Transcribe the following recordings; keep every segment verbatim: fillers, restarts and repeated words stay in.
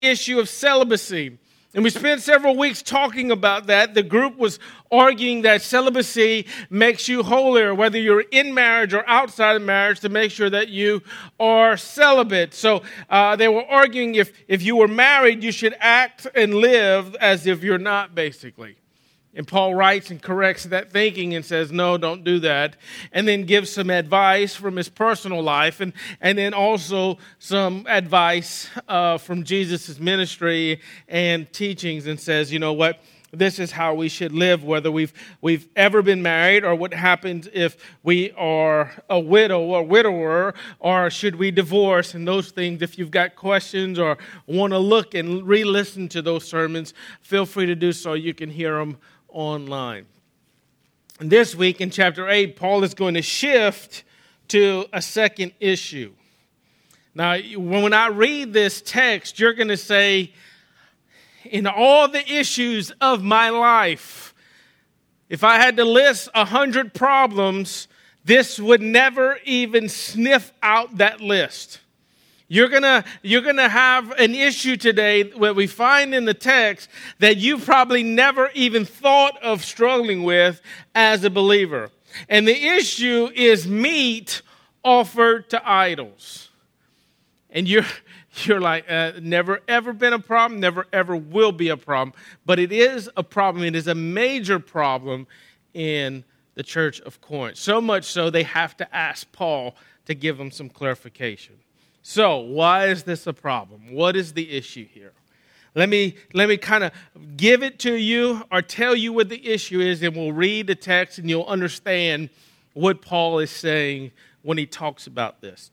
issue of celibacy. And we spent several weeks talking about that. The group was arguing that celibacy makes you holier, whether you're in marriage or outside of marriage, to make sure that you are celibate. So uh, they were arguing if, if you were married, you should act and live as if you're not, basically. And Paul writes and corrects that thinking and says, no, don't do that. And then gives some advice from his personal life and, and then also some advice uh, from Jesus' ministry and teachings and says, you know what, this is how we should live, whether we've we've ever been married or what happens if we are a widow or widower, or should we divorce, and those things. If you've got questions or want to look and re-listen to those sermons, feel free to do so. You can hear them online. And this week in chapter eight, Paul is going to shift to a second issue. Now, when I read this text, you're going to say, in all the issues of my life, if I had to list a hundred problems, this would never even sniff out that list. You're gonna, you're gonna have an issue today that we find in the text that you probably never even thought of struggling with as a believer. And the issue is meat offered to idols. And you're, you're like, uh, never ever been a problem, never ever will be a problem. But it is a problem. It is a major problem in the church of Corinth. So much so they have to ask Paul to give them some clarification. So, why is this a problem? What is the issue here? Let me let me kind of give it to you or tell you what the issue is, and we'll read the text and you'll understand what Paul is saying when he talks about this.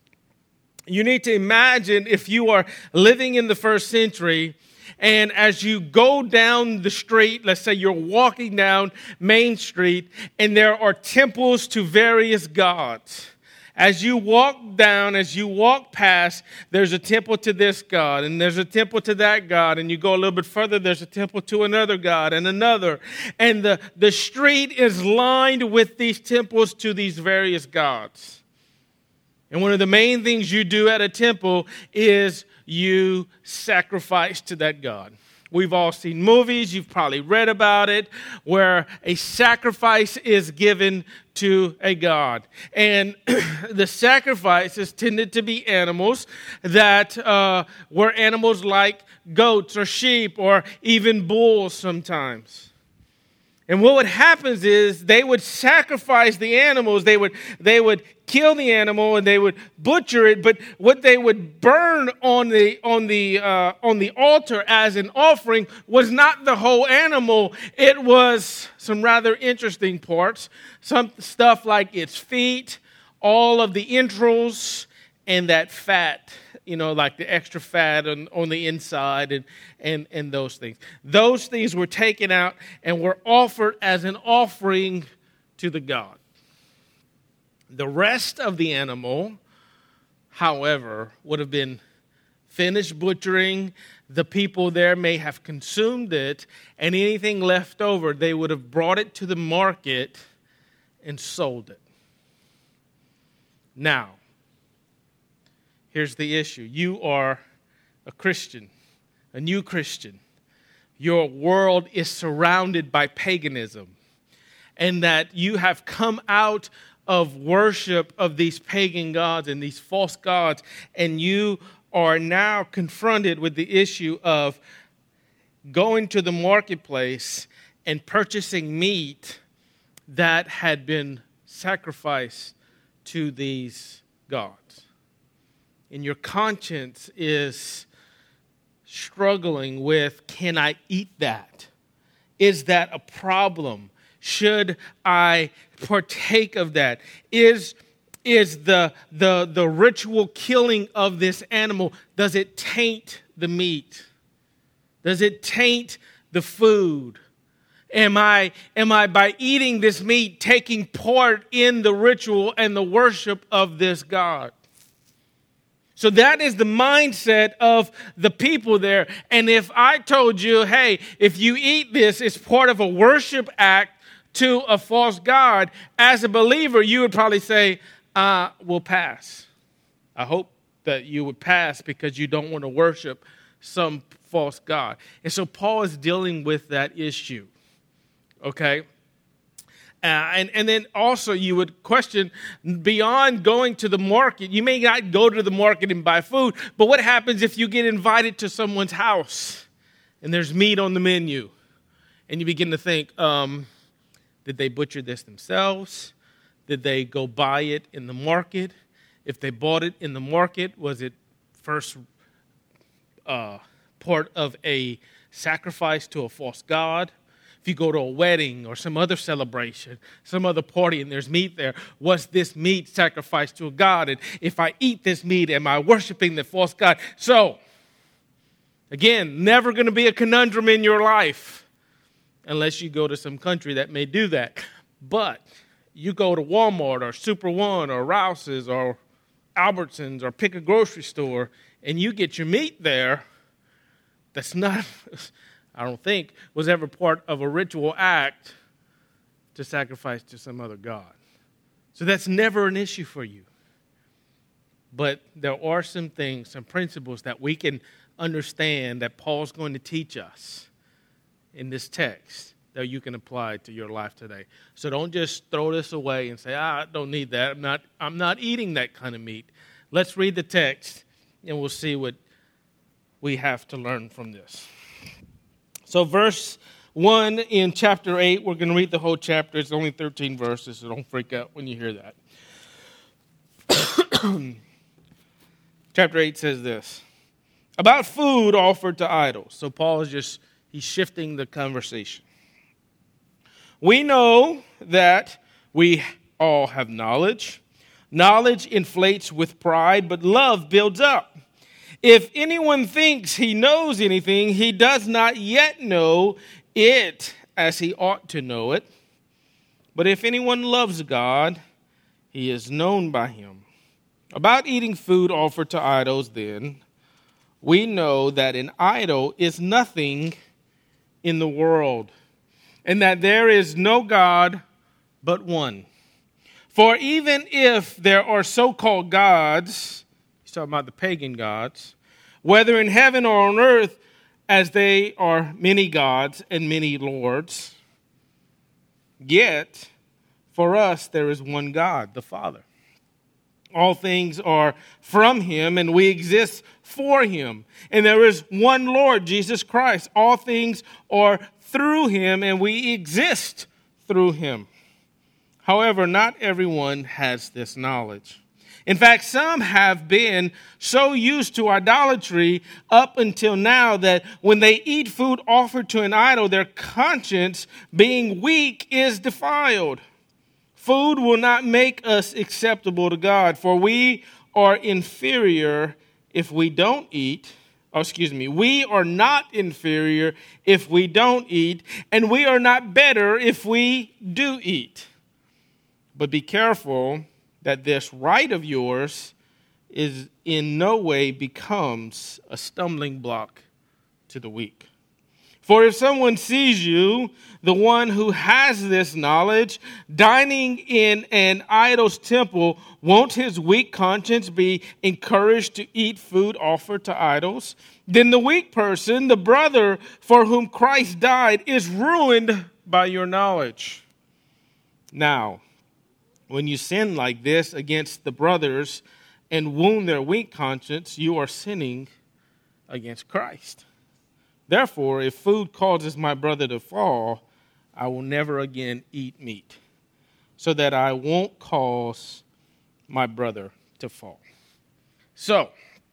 You need to imagine if you are living in the first century, and as you go down the street, let's say you're walking down Main Street, and there are temples to various gods. As you walk down, as you walk past, there's a temple to this God, and there's a temple to that God, and you go a little bit further, there's a temple to another God, and another. And the, the street is lined with these temples to these various gods. And one of the main things you do at a temple is you sacrifice to that God. We've all seen movies, you've probably read about it, where a sacrifice is given to a god. And the sacrifices tended to be animals that uh, were animals like goats or sheep or even bulls sometimes. And what would happen is they would sacrifice the animals, they would they would kill the animal and they would butcher it, but what they would burn on the on the uh, on the altar as an offering was not the whole animal. It was some rather interesting parts, some stuff like its feet, all of the entrails, and that fat, you know, like the extra fat on, on the inside and, and, and those things. Those things were taken out and were offered as an offering to the god. The rest of the animal, however, would have been finished butchering. The people there may have consumed it, and anything left over, they would have brought it to the market and sold it. Now, here's the issue. You are a Christian, a new Christian. Your world is surrounded by paganism, and that you have come out of worship of these pagan gods and these false gods, and you are now confronted with the issue of going to the marketplace and purchasing meat that had been sacrificed to these gods. And your conscience is struggling with, can I eat that? Is that a problem? Should I partake of that? Is, is the, the, the ritual killing of this animal, does it taint the meat? Does it taint the food? Am I, am I, by eating this meat, taking part in the ritual and the worship of this God? So that is the mindset of the people there. And if I told you, hey, if you eat this, it's part of a worship act to a false god, as a believer, you would probably say, uh, we'll pass. I hope that you would pass because you don't want to worship some false god. And so Paul is dealing with that issue, okay? Uh, and, and then also you would question, beyond going to the market, you may not go to the market and buy food, but what happens if you get invited to someone's house and there's meat on the menu? And you begin to think, um, did they butcher this themselves? Did they go buy it in the market? If they bought it in the market, was it first uh, part of a sacrifice to a false god? If you go to a wedding or some other celebration, some other party, and there's meat there, was this meat sacrificed to a god? And if I eat this meat, am I worshiping the false god? So, again, never going to be a conundrum in your life unless you go to some country that may do that. But you go to Walmart or Super One or Rouse's or Albertsons or pick a grocery store and you get your meat there, that's not, I don't think, was ever part of a ritual act to sacrifice to some other god. So that's never an issue for you. But there are some things, some principles that we can understand that Paul's going to teach us in this text that you can apply to your life today. So don't just throw this away and say, ah, I don't need that. I'm not, I'm not eating that kind of meat. Let's read the text and we'll see what we have to learn from this. So verse one in chapter eight, we're going to read the whole chapter. It's only thirteen verses, so don't freak out when you hear that. Chapter eight says this, about food offered to idols. So Paul is just, he's shifting the conversation. We know that we all have knowledge. Knowledge inflates with pride, but love builds up. If anyone thinks he knows anything, he does not yet know it as he ought to know it. But if anyone loves God, he is known by him. About eating food offered to idols, then, we know that an idol is nothing in the world, and that there is no God but one. For even if there are so-called gods, he's talking about the pagan gods, whether in heaven or on earth, as they are many gods and many lords, yet for us there is one God, the Father. All things are from him, and we exist for him. And there is one Lord, Jesus Christ. All things are through him, and we exist through him. However, not everyone has this knowledge. In fact, some have been so used to idolatry up until now that when they eat food offered to an idol, their conscience, being weak, is defiled. Food will not make us acceptable to God, for we are inferior if we don't eat. Oh, excuse me, we are not inferior if we don't eat, and we are not better if we do eat. But be careful that this right of yours is in no way becomes a stumbling block to the weak. For if someone sees you, the one who has this knowledge, dining in an idol's temple, won't his weak conscience be encouraged to eat food offered to idols? Then the weak person, the brother for whom Christ died, is ruined by your knowledge. Now, when you sin like this against the brothers and wound their weak conscience, you are sinning against Christ. Therefore, if food causes my brother to fall, I will never again eat meat, so that I won't cause my brother to fall. So,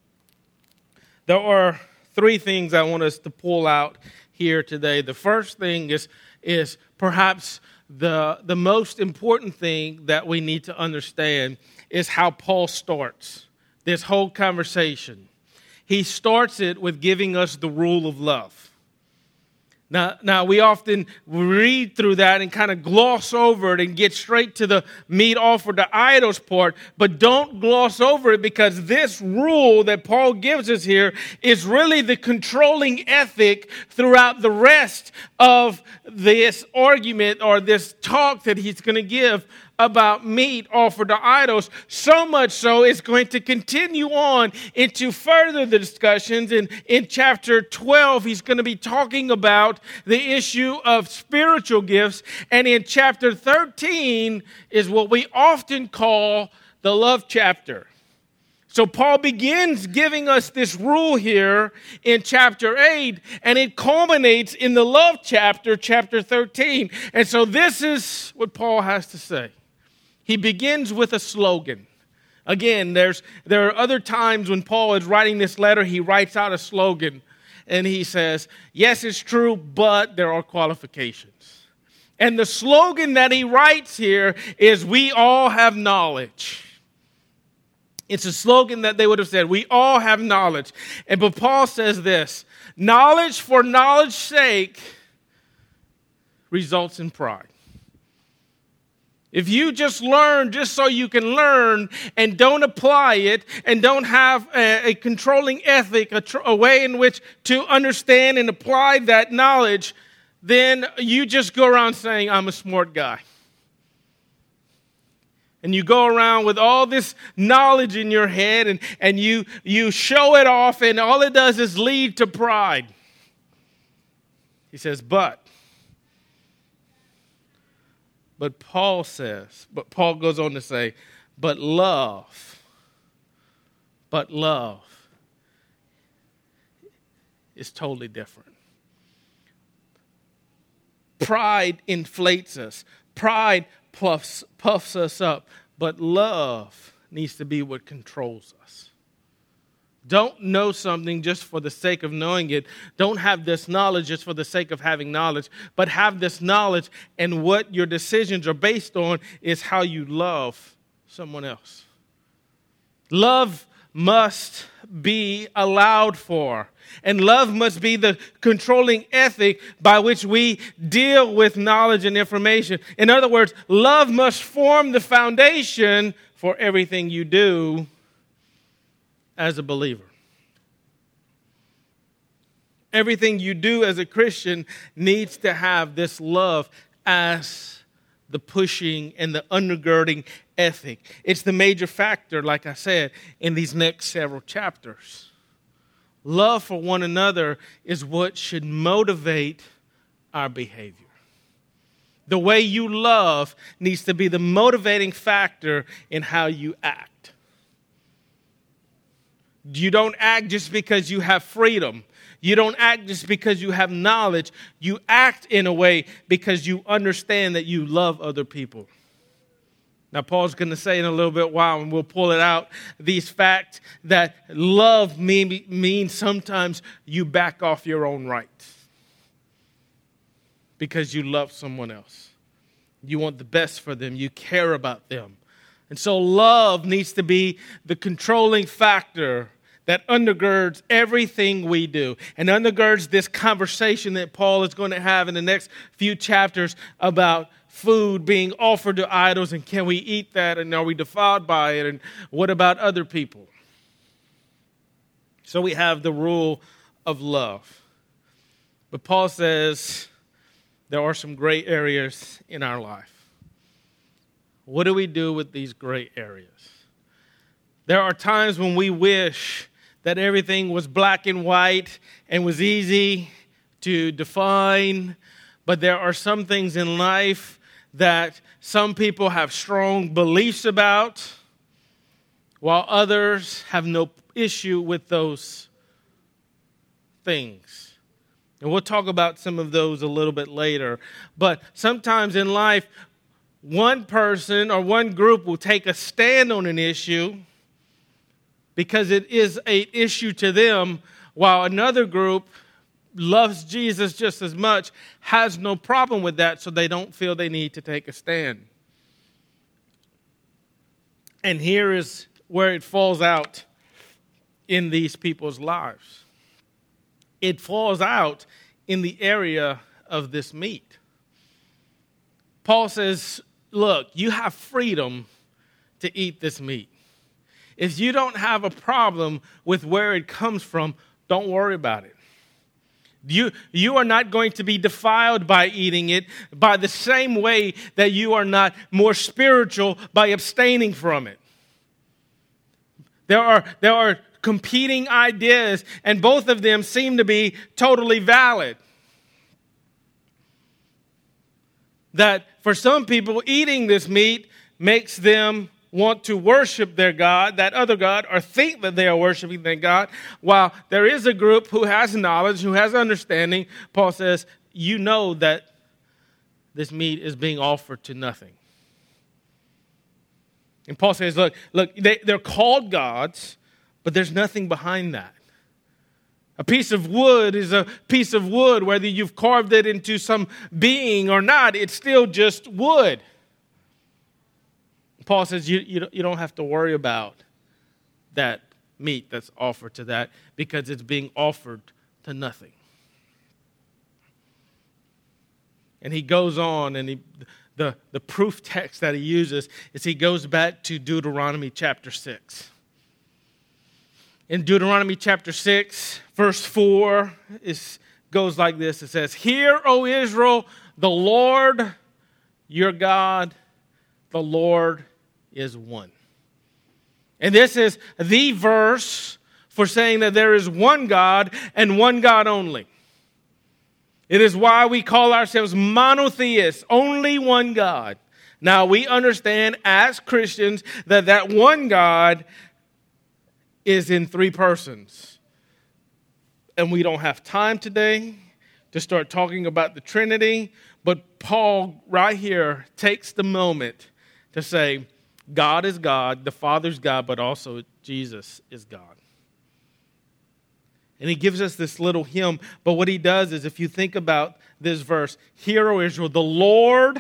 there are three things I want us to pull out here today. The first thing is, is perhaps the, the most important thing that we need to understand is how Paul starts this whole conversation. He starts it with giving us the rule of love. Now, now we often read through that and kind of gloss over it and get straight to the meat offered to idols part, but don't gloss over it, because this rule that Paul gives us here is really the controlling ethic throughout the rest of this argument or this talk that he's going to give about meat offered to idols. So much so, it's going to continue on into further the discussions. And in chapter twelve, he's going to be talking about the issue of spiritual gifts. And in chapter thirteen is what we often call the love chapter. So Paul begins giving us this rule here in chapter eight, and it culminates in the love chapter, chapter thirteen. And so this is what Paul has to say. He begins with a slogan. Again, there's there are other times when Paul is writing this letter, he writes out a slogan, and he says, yes, it's true, but there are qualifications. And the slogan that he writes here is, we all have knowledge. It's a slogan that they would have said, we all have knowledge. And but Paul says this, knowledge for knowledge's sake results in pride. If you just learn just so you can learn and don't apply it and don't have a, a controlling ethic, a, tr- a way in which to understand and apply that knowledge, then you just go around saying, I'm a smart guy. And you go around with all this knowledge in your head and, and you, you show it off, and all it does is lead to pride. He says, but. But Paul says, but Paul goes on to say, but love, but love is totally different. Pride inflates us. Pride puffs, puffs us up. But love needs to be what controls us. Don't know something just for the sake of knowing it. Don't have this knowledge just for the sake of having knowledge. But have this knowledge, and what your decisions are based on is how you love someone else. Love must be allowed for. And love must be the controlling ethic by which we deal with knowledge and information. In other words, love must form the foundation for everything you do as a believer. Everything you do as a Christian needs to have this love as the pushing and the undergirding ethic. It's the major factor, like I said, in these next several chapters. Love for one another is what should motivate our behavior. The way you love needs to be the motivating factor in how you act. You don't act just because you have freedom. You don't act just because you have knowledge. You act in a way because you understand that you love other people. Now, Paul's going to say in a little bit while, and we'll pull it out, these facts that love mean, means sometimes you back off your own rights because you love someone else. You want the best for them. You care about them. And so love needs to be the controlling factor that undergirds everything we do and undergirds this conversation that Paul is going to have in the next few chapters about food being offered to idols, and can we eat that, and are we defiled by it, and what about other people? So we have the rule of love. But Paul says there are some gray areas in our life. What do we do with these gray areas? There are times when we wish that everything was black and white and was easy to define, but there are some things in life that some people have strong beliefs about, while others have no issue with those things. And we'll talk about some of those a little bit later. But sometimes in life, one person or one group will take a stand on an issue because it is an issue to them, while another group loves Jesus just as much, has no problem with that, so they don't feel they need to take a stand. And here is where it falls out in these people's lives. It falls out in the area of this meat. Paul says, look, you have freedom to eat this meat. If you don't have a problem with where it comes from, don't worry about it. You, you are not going to be defiled by eating it by the same way that you are not more spiritual by abstaining from it. There are, there are competing ideas, and both of them seem to be totally valid. That for some people, eating this meat makes them want to worship their God, that other God, or think that they are worshiping their God, while there is a group who has knowledge, who has understanding. Paul says, you know that this meat is being offered to nothing. And Paul says, look, look, they, they're called gods, but there's nothing behind that. A piece of wood is a piece of wood, whether you've carved it into some being or not, it's still just wood. Paul says you, you, you don't have to worry about that meat that's offered to that because it's being offered to nothing. And he goes on, and he, the, the proof text that he uses is he goes back to Deuteronomy chapter six. In Deuteronomy chapter six, verse four, it goes like this. It says, "Hear, O Israel, the Lord your God, the Lord is one." And this is the verse for saying that there is one God and one God only. It is why we call ourselves monotheists, only one God. Now, we understand as Christians that that one God is in three persons. And we don't have time today to start talking about the Trinity, but Paul right here takes the moment to say, God is God, the Father's God, but also Jesus is God. And he gives us this little hymn, but what he does is, if you think about this verse, "Hear, O Israel, the Lord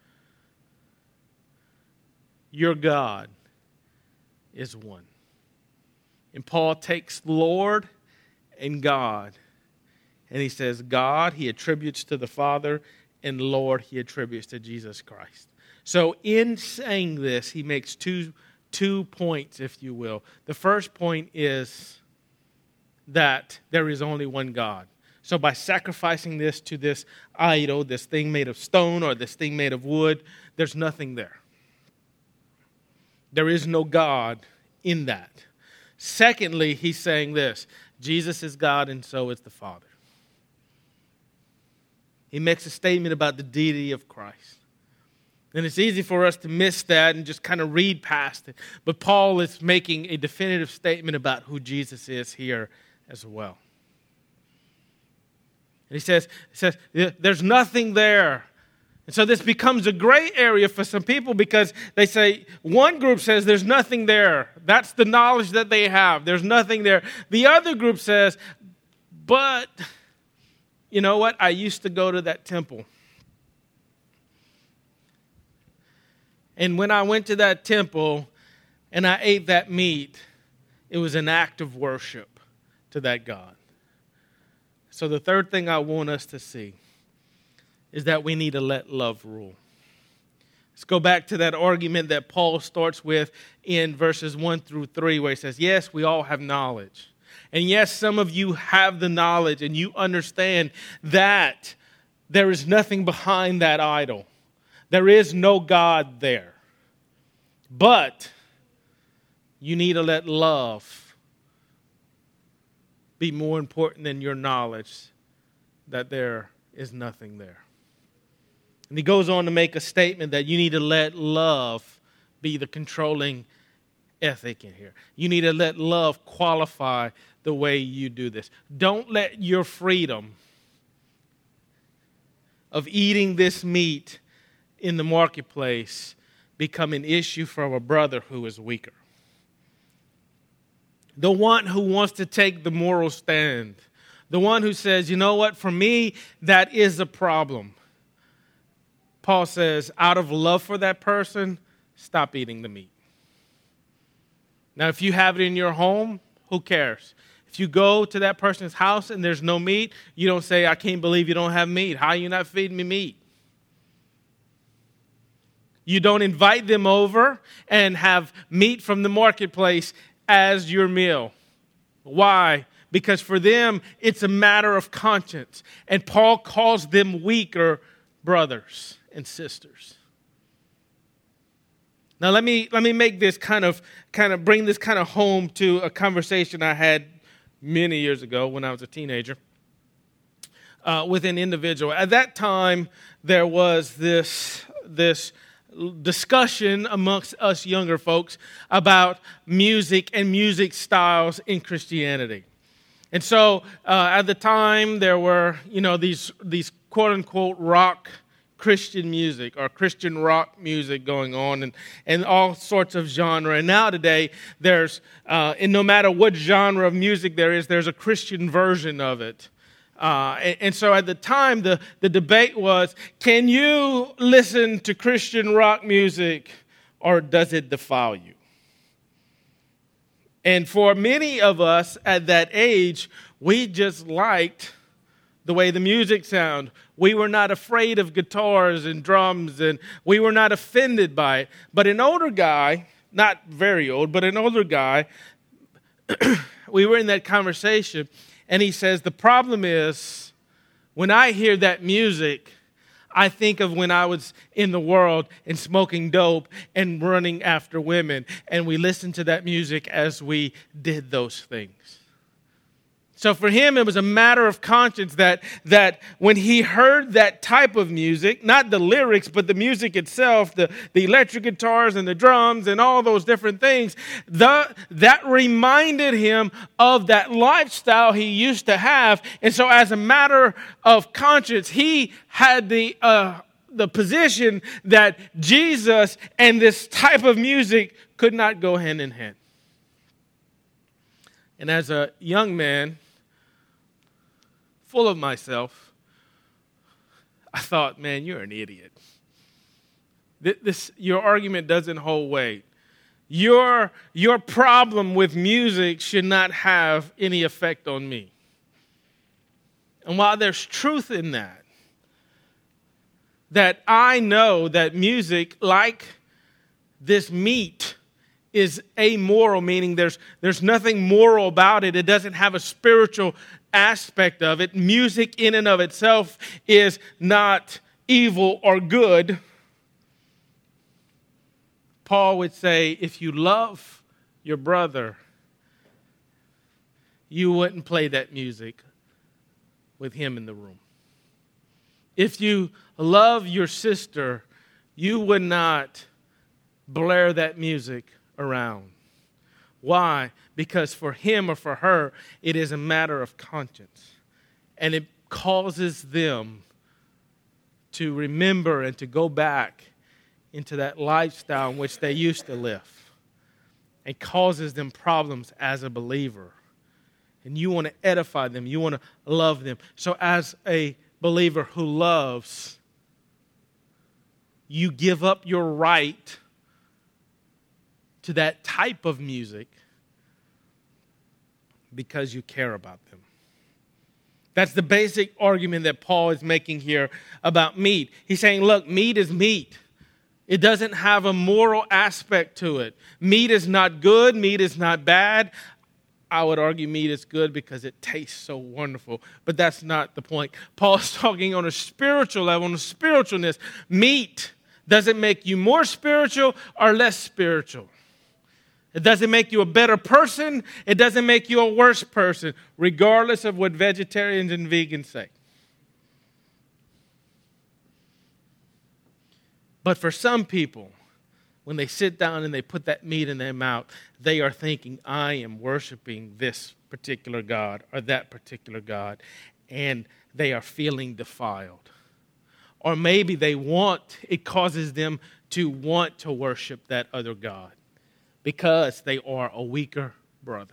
your God is one." And Paul takes Lord and God, and he says God he attributes to the Father, and Lord he attributes to Jesus Christ. So in saying this, he makes two, two points, if you will. The first point is that there is only one God. So by sacrificing this to this idol, this thing made of stone or this thing made of wood, there's nothing there. There is no God in that. Secondly, he's saying this: Jesus is God and so is the Father. He makes a statement about the deity of Christ. And it's easy for us to miss that and just kind of read past it. But Paul is making a definitive statement about who Jesus is here as well. And he says, he says there's nothing there. And so this becomes a gray area for some people because they say, one group says there's nothing there. That's the knowledge that they have. There's nothing there. The other group says, but you know what? I used to go to that temple. And when I went to that temple and I ate that meat, it was an act of worship to that God. So the third thing I want us to see is that we need to let love rule. Let's go back to that argument that Paul starts with in verses one through three, where he says, yes, we all have knowledge. And yes, some of you have the knowledge and you understand that there is nothing behind that idol. There is no God there. But you need to let love be more important than your knowledge that there is nothing there. And he goes on to make a statement that you need to let love be the controlling ethic in here. You need to let love qualify the way you do this. Don't let your freedom of eating this meat in the marketplace become an issue for a brother who is weaker. The one who wants to take the moral stand. The one who says, you know what, for me, that is a problem. Paul says, out of love for that person, stop eating the meat. Now, if you have it in your home, who cares? If you go to that person's house and there's no meat, you don't say, I can't believe you don't have meat. How are you not feeding me meat? You don't invite them over and have meat from the marketplace as your meal. Why? Because for them, it's a matter of conscience. And Paul calls them weaker brothers and sisters. Now let me let me make this kind of kind of bring this kind of home to a conversation I had many years ago when I was a teenager uh, with an individual. At that time, there was this this discussion amongst us younger folks about music and music styles in Christianity. And so uh, at the time, there were, you know, these these quote unquote rock Christian music or Christian rock music going on, and, and all sorts of genre. And now today, there's, uh, and no matter what genre of music there is, there's a Christian version of it. Uh, and, and so at the time, the, the debate was, can you listen to Christian rock music or does it defile you? And for many of us at that age, we just liked the way the music sounded. We were not afraid of guitars and drums, and we were not offended by it. But an older guy, not very old, but an older guy, we were in that conversation, and he says, the problem is, when I hear that music, I think of when I was in the world and smoking dope and running after women, and we listened to that music as we did those things. So for him, it was a matter of conscience that, that when he heard that type of music, not the lyrics, but the music itself, the, the electric guitars and the drums and all those different things, the, that reminded him of that lifestyle he used to have. And so as a matter of conscience, he had the, uh, the position that Jesus and this type of music could not go hand in hand. And as a young man, full of myself, I thought, man, you're an idiot. This, this, your argument doesn't hold weight. Your, your problem with music should not have any effect on me. And while there's truth in that, that I know that music, like this meat, is amoral, meaning there's, there's nothing moral about it. It doesn't have a spiritual aspect of it. Music in and of itself is not evil or good. Paul would say, if you love your brother, you wouldn't play that music with him in the room. If you love your sister, you would not blare that music around. Why? Because for him or for her, it is a matter of conscience. And it causes them to remember and to go back into that lifestyle in which they used to live. It causes them problems as a believer. And you want to edify them. You want to love them. So as a believer who loves, you give up your right to that type of music because you care about them. That's the basic argument that Paul is making here about meat. He's saying, look, meat is meat. It doesn't have a moral aspect to it. Meat is not good. Meat is not bad. I would argue meat is good because it tastes so wonderful. But that's not the point. Paul's talking on a spiritual level, on a spiritualness. Meat doesn't make you more spiritual or less spiritual. It doesn't make you a better person. It doesn't make you a worse person, regardless of what vegetarians and vegans say. But for some people, when they sit down and they put that meat in their mouth, they are thinking, I am worshiping this particular God or that particular God, and they are feeling defiled. Or maybe they want, it causes them to want to worship that other God, because they are a weaker brother.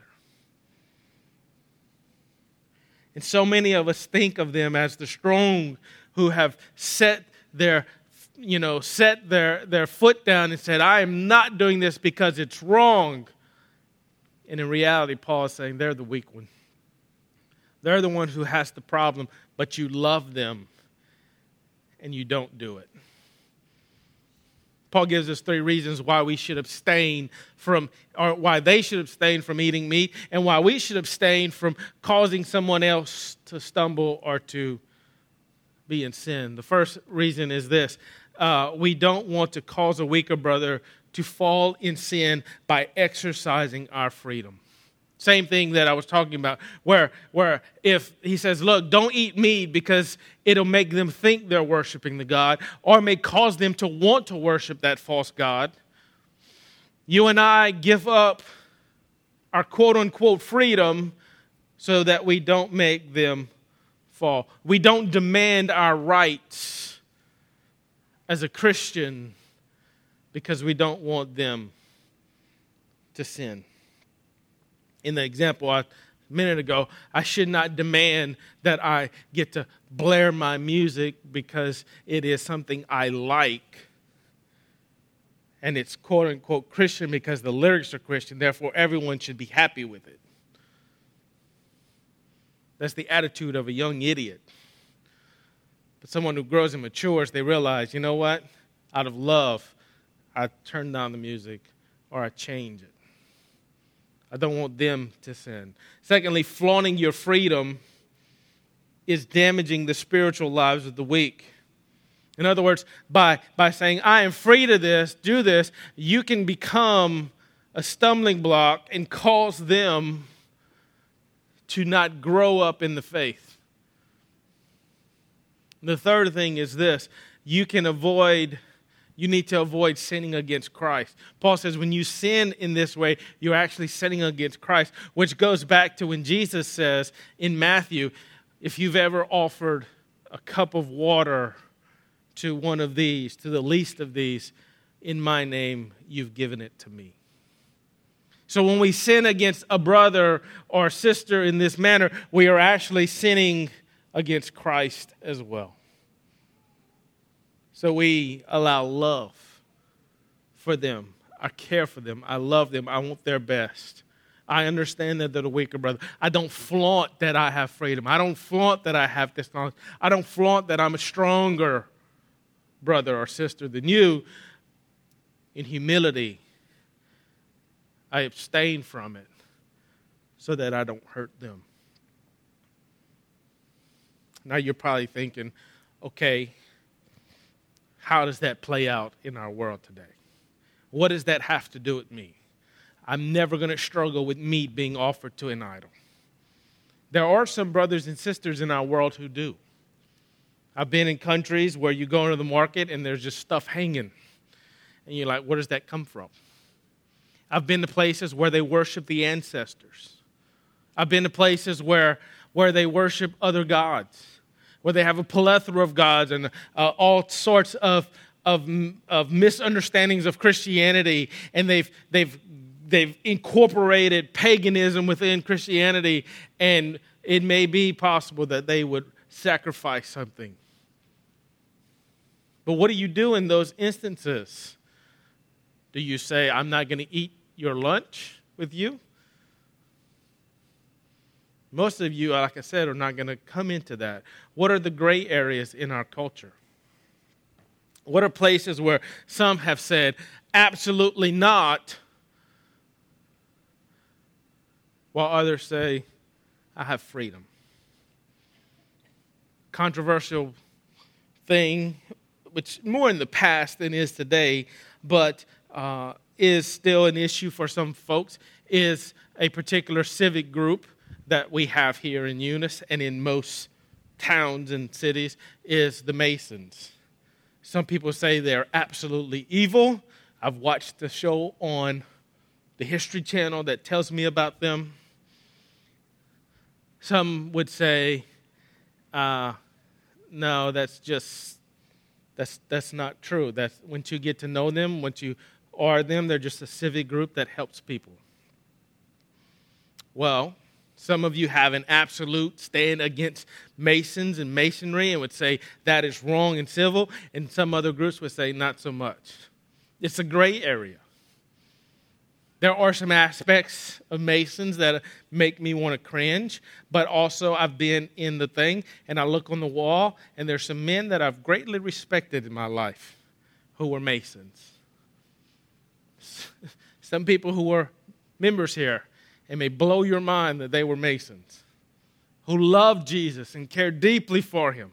And so many of us think of them as the strong who have set their, you know, set their, their foot down and said, I am not doing this because it's wrong. And in reality, Paul is saying they're the weak one. They're the one who has the problem, but you love them and you don't do it. Paul gives us three reasons why we should abstain from, or why they should abstain from eating meat, and why we should abstain from causing someone else to stumble or to be in sin. The first reason is this. Uh, we don't want to cause a weaker brother to fall in sin by exercising our freedom. Same thing that I was talking about, where, where if he says, look, don't eat meat because it'll make them think they're worshiping the God, or may cause them to want to worship that false God. You and I give up our quote-unquote freedom so that we don't make them fall. We don't demand our rights as a Christian because we don't want them to sin. In the example a minute ago, I should not demand that I get to blare my music because it is something I like. And it's quote-unquote Christian because the lyrics are Christian. Therefore, everyone should be happy with it. That's the attitude of a young idiot. But someone who grows and matures, they realize, you know what? Out of love, I turn down the music or I change it. I don't want them to sin. Secondly, flaunting your freedom is damaging the spiritual lives of the weak. In other words, by, by saying, I am free to this, do this, you can become a stumbling block and cause them to not grow up in the faith. The third thing is this. You can avoid... You need to avoid sinning against Christ. Paul says when you sin in this way, you're actually sinning against Christ, which goes back to when Jesus says in Matthew, if you've ever offered a cup of water to one of these, to the least of these, in my name, you've given it to me. So when we sin against a brother or sister in this manner, we are actually sinning against Christ as well. So we allow love for them. I care for them. I love them. I want their best. I understand that they're the weaker brother. I don't flaunt that I have freedom. I don't flaunt that I have this knowledge. I don't flaunt that I'm a stronger brother or sister than you. In humility, I abstain from it so that I don't hurt them. Now you're probably thinking, okay, how does that play out in our world today? What does that have to do with me? I'm never going to struggle with meat being offered to an idol. There are some brothers and sisters in our world who do. I've been in countries where you go into the market and there's just stuff hanging. And you're like, where does that come from? I've been to places where they worship the ancestors. I've been to places where, where they worship other gods, where they have a plethora of gods and uh, all sorts of, of, of misunderstandings of Christianity, and they've, they've, they've incorporated paganism within Christianity, and it may be possible that they would sacrifice something. But what do you do in those instances? Do you say, I'm not going to eat your lunch with you? Most of you, like I said, are not going to come into that. What are the gray areas in our culture? What are places where some have said, absolutely not, while others say, I have freedom? Controversial thing, which more in the past than is today, but uh, is still an issue for some folks, is a particular civic group that we have here in Eunice and in most towns and cities is the Masons. Some people say they're absolutely evil. I've watched the show on the History Channel that tells me about them. Some would say, uh, no, that's just, that's that's not true. That's once you get to know them, once you are them, they're just a civic group that helps people. Well, some of you have an absolute stand against Masons and Masonry and would say that is wrong and civil, and some other groups would say not so much. It's a gray area. There are some aspects of Masons that make me want to cringe, but also I've been in the thing, and I look on the wall, and there's some men that I've greatly respected in my life who were Masons. Masons. Some people who were members here, it may blow your mind that they were Masons, who loved Jesus and cared deeply for him.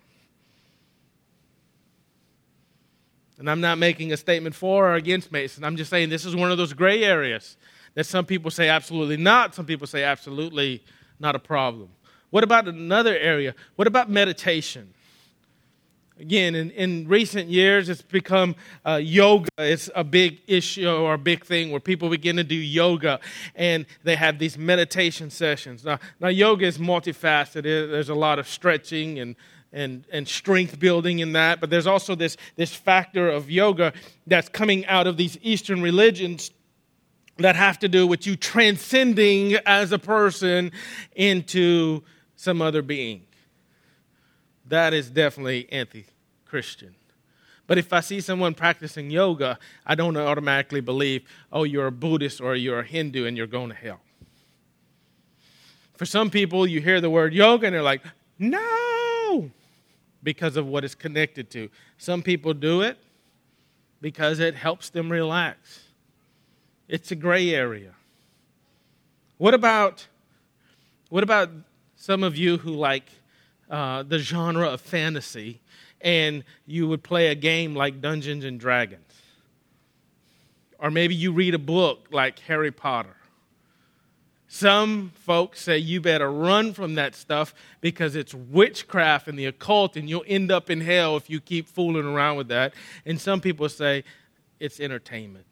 And I'm not making a statement for or against Masons. I'm just saying this is one of those gray areas that some people say absolutely not. Some people say absolutely not a problem. What about another area? What about meditation? Again, in, in recent years, it's become uh, yoga. It's a big issue or a big thing where people begin to do yoga, and they have these meditation sessions. Now, now yoga is multifaceted. There's a lot of stretching and and and strength building in that, but there's also this, this factor of yoga that's coming out of these Eastern religions that have to do with you transcending as a person into some other being. That is definitely anti-Christian. But if I see someone practicing yoga, I don't automatically believe, oh, you're a Buddhist or you're a Hindu and you're going to hell. For some people, you hear the word yoga and they're like, no, because of what it's connected to. Some people do it because it helps them relax. It's a gray area. What about, what about some of you who like uh, the genre of fantasy, and you would play a game like Dungeons and Dragons? Or maybe you read a book like Harry Potter. Some folks say you better run from that stuff because it's witchcraft and the occult, and you'll end up in hell if you keep fooling around with that. And some people say it's entertainment.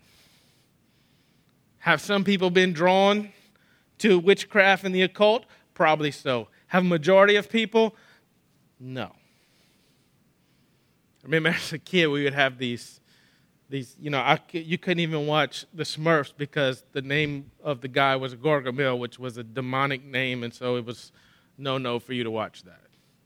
Have some people been drawn to witchcraft and the occult? Probably so. Have a majority of people? No. I remember as a kid we would have these, these you know, I, you couldn't even watch the Smurfs because the name of the guy was Gargamel, which was a demonic name, and so it was no-no for you to watch that.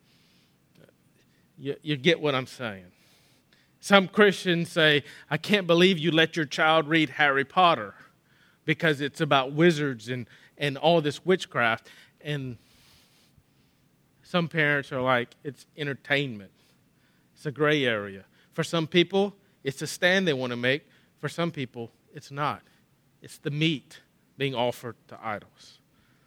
You, you get what I'm saying. Some Christians say, I can't believe you let your child read Harry Potter because it's about wizards and, and all this witchcraft. And some parents are like, it's entertainment. It's a gray area. For some people, it's a stand they want to make. For some people, it's not. It's the meat being offered to idols.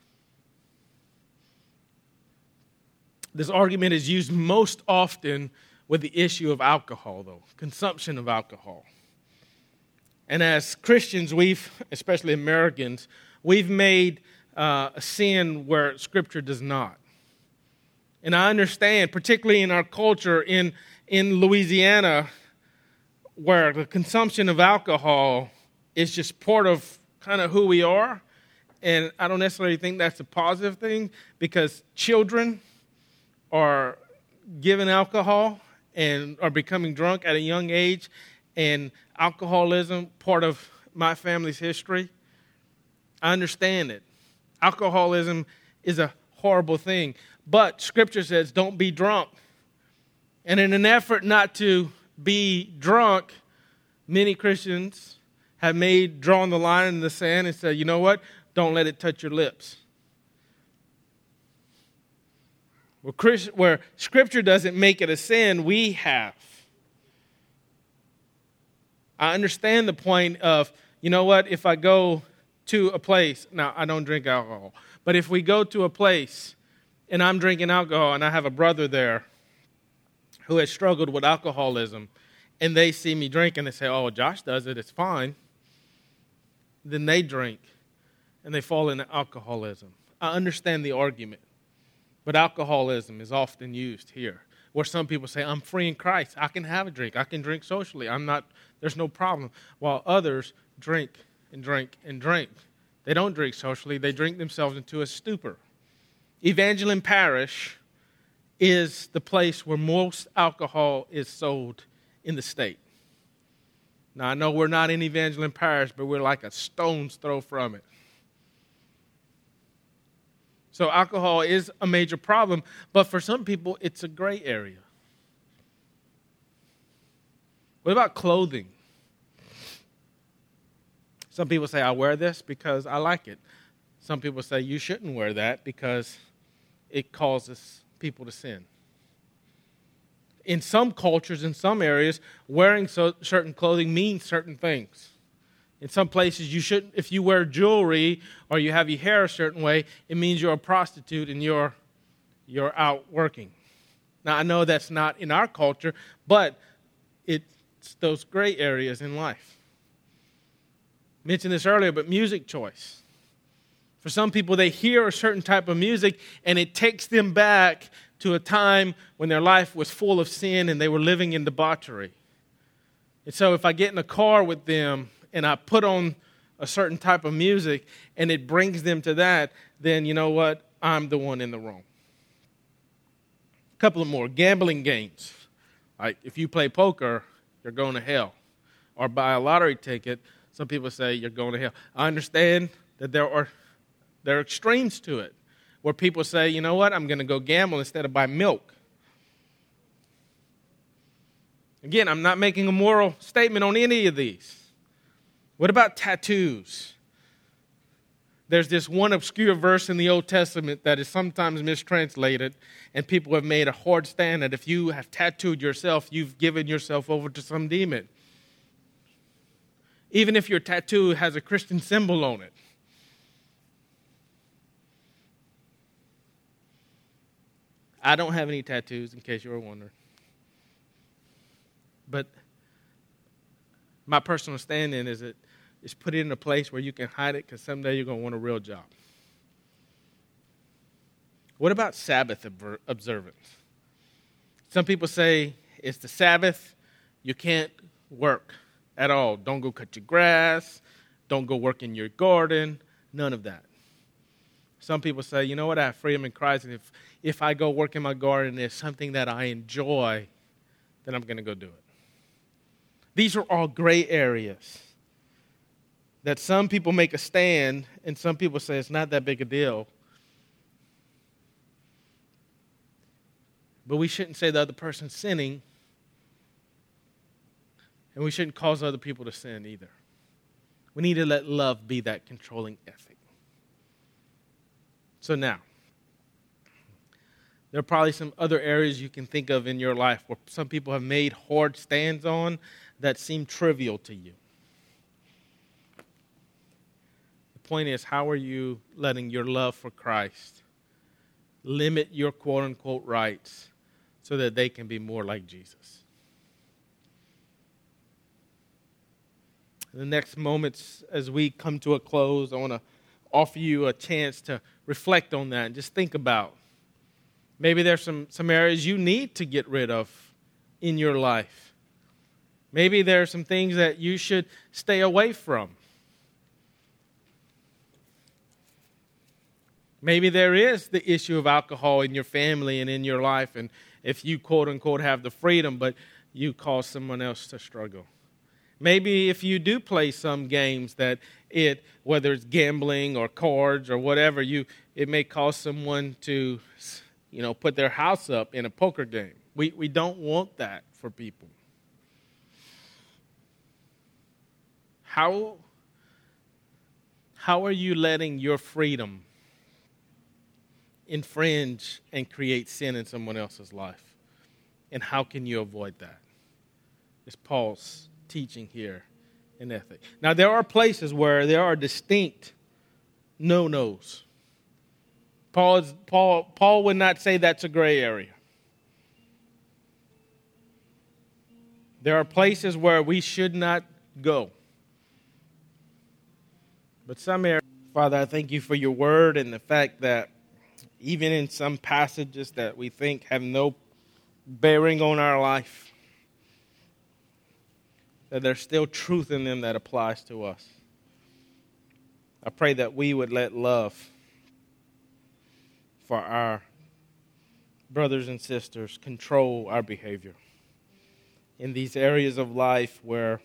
This argument is used most often with the issue of alcohol, though, consumption of alcohol. And as Christians, we've, especially Americans, we've made uh, a sin where Scripture does not. And I understand, particularly in our culture in, in Louisiana, where the consumption of alcohol is just part of kind of who we are. And I don't necessarily think that's a positive thing, because children are given alcohol and are becoming drunk at a young age, and alcoholism, part of my family's history. I understand it. Alcoholism is a horrible thing, but Scripture says don't be drunk. And in an effort not to be drunk, many Christians have made, drawn the line in the sand and said, you know what? Don't let it touch your lips. Where, Christ, where Scripture doesn't make it a sin, we have. I understand the point of, you know what, if I go to a place, now I don't drink alcohol, but if we go to a place and I'm drinking alcohol and I have a brother there who has struggled with alcoholism, and they see me drink and they say, oh, Josh does it, it's fine, then they drink and they fall into alcoholism. I understand the argument, but alcoholism is often used here, where some people say, I'm free in Christ, I can have a drink, I can drink socially, I'm not, there's no problem, while others drink and drink and drink. They don't drink socially, they drink themselves into a stupor. Evangeline Parish is the place where most alcohol is sold in the state. Now, I know we're not in Evangeline Parish, but we're like a stone's throw from it. So alcohol is a major problem, but for some people, it's a gray area. What about clothing? Some people say, I wear this because I like it. Some people say, you shouldn't wear that because it causes people to sin. In some cultures, in some areas, wearing so, certain clothing means certain things. In some places, you shouldn't. If you wear jewelry or you have your hair a certain way, it means you're a prostitute and you're you're out working. Now, I know that's not in our culture, but it's those gray areas in life. I mentioned this earlier, but music choice. For some people, they hear a certain type of music, and it takes them back to a time when their life was full of sin and they were living in debauchery. And so if I get in a car with them and I put on a certain type of music and it brings them to that, then you know what? I'm the one in the wrong. A couple of more. Gambling games. Like if you play poker, you're going to hell. Or buy a lottery ticket, some people say you're going to hell. I understand that there are, there are extremes to it, where people say, you know what, I'm going to go gamble instead of buy milk. Again, I'm not making a moral statement on any of these. What about tattoos? There's this one obscure verse in the Old Testament that is sometimes mistranslated, and people have made a hard stand that if you have tattooed yourself, you've given yourself over to some demon. Even if your tattoo has a Christian symbol on it. I don't have any tattoos, in case you were wondering. But my personal standing is that is put it in a place where you can hide it, because someday you're going to want a real job. What about Sabbath observance? Some people say it's the Sabbath, you can't work at all. Don't go cut your grass, don't go work in your garden, none of that. Some people say, you know what, I have freedom in Christ, and if, if I go work in my garden and it's something that I enjoy, then I'm going to go do it. These are all gray areas that some people make a stand and some people say it's not that big a deal. But we shouldn't say the other person's sinning, and we shouldn't cause other people to sin either. We need to let love be that controlling ethic. So now, there are probably some other areas you can think of in your life where some people have made hard stands on that seem trivial to you. The point is, how are you letting your love for Christ limit your quote-unquote rights so that they can be more like Jesus? In the next moments, as we come to a close, I want to offer you a chance to reflect on that and just think about. Maybe there's some, some areas you need to get rid of in your life. Maybe there are some things that you should stay away from. Maybe there is the issue of alcohol in your family and in your life, and if you quote-unquote have the freedom, but you cause someone else to struggle. Maybe if you do play some games that it, whether it's gambling or cards or whatever, you it may cause someone to, you know, put their house up in a poker game. We we don't want that for people. How, how are you letting your freedom infringe and create sin in someone else's life? And how can you avoid that? It's Paul's teaching here in ethic. Now, there are places where there are distinct no-nos. Paul, is, Paul, Paul would not say that's a gray area. There are places where we should not go. But some areas, Father, I thank you for your word and the fact that even in some passages that we think have no bearing on our life, that there's still truth in them that applies to us. I pray that we would let love for our brothers and sisters control our behavior in these areas of life where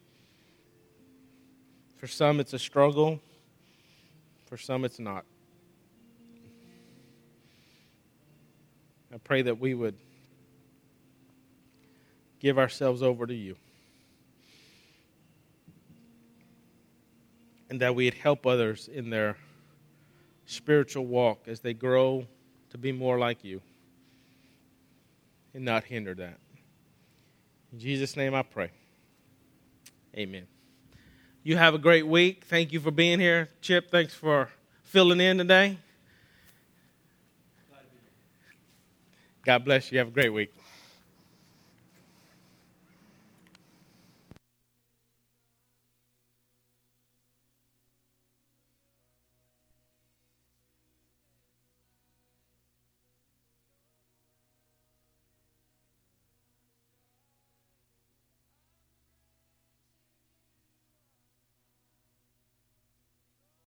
for some it's a struggle, for some it's not. I pray that we would give ourselves over to you. And that we'd help others in their spiritual walk as they grow to be more like you. And not hinder that. In Jesus' name I pray. Amen. You have a great week. Thank you for being here. Chip, thanks for filling in today. God bless you. Have a great week.